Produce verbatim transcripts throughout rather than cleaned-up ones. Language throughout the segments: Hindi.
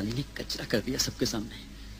रानी ने कचरा कर दिया सबके सामने।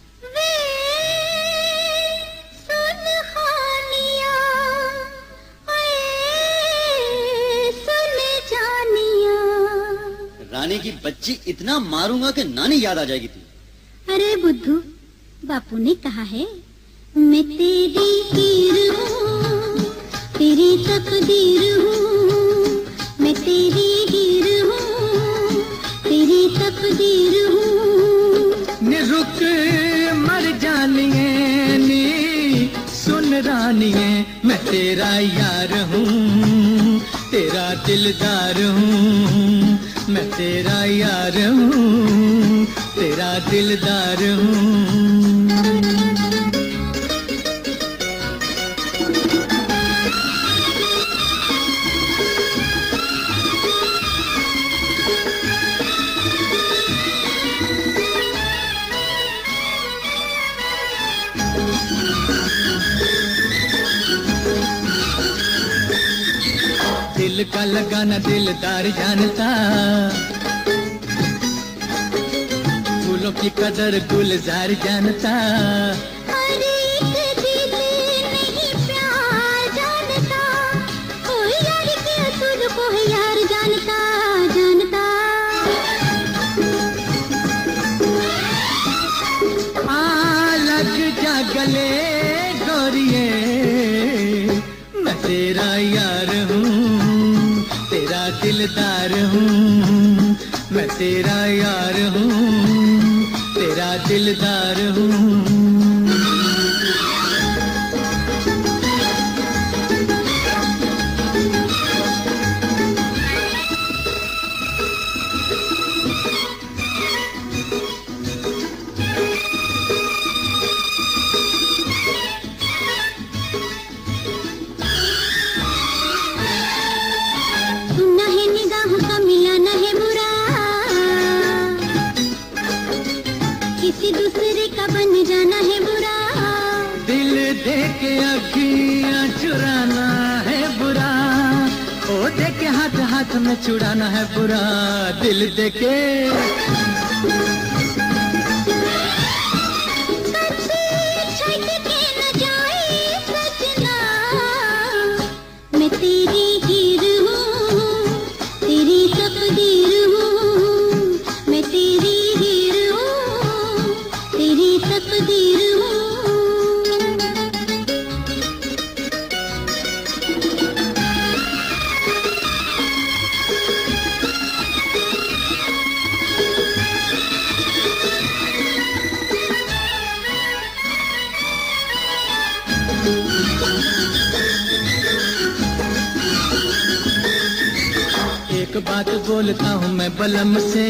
रानी की बच्ची, इतना मारूंगा कि नानी याद आ जाएगी तुझे। अरे बुद्धू, बापू ने कहा है मैं तेरी हीर हूँ, तेरी तकदीर हूँ, मैं तेरी हीर हूँ, तेरी तकदीर हूँ। निरुक मर जानिए नी सुन रानिए, मैं तेरा यार हूँ, तेरा दिलदार हूँ, मैं तेरा यार हूँ, तेरा दिलदार हूँ। दिल का लगाना दिलदार जानता, फूलों की कदर गुलजार जानता। अरे एक दिल नहीं प्यार जानता, कोई यार के असूल को है यार जानता जानता। आ लग जा गले गोरिए, मैं तेरा यार हूँ, तेरा दिलदार हूँ, मैं तेरा यार हूँ, तेरा दिलदार हूँ। किसी दूसरे का बन जाना है बुरा, दिल दे के अखियाँ चुराना है बुरा, ओ दे के हाथ हाथ में छुड़ाना है बुरा, दिल दे के। मैं तेरी हीर हूँ, तेरी तकदीर हूँ, मैं तेरी हीर हूँ, तेरी तकदीर हूँ। एक बात बोलता हूँ मैं बलम से,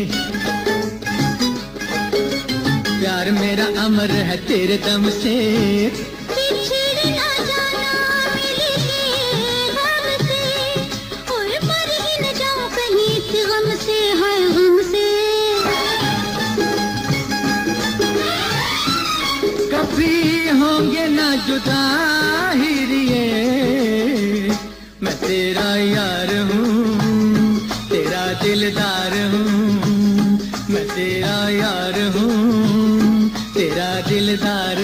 प्यार मेरा अमर है तेरे दम से। बिछड़ ना जाना मिलके गम से, और मर ही न जाऊं कहीं इस गम से, हाय गम से। कभी होंगे ना जुदा हीरिए, मैं तेरा यार हूँ, तेरा दिलदार हूँ, मैं तेरा यार हूँ, तेरा दिलदार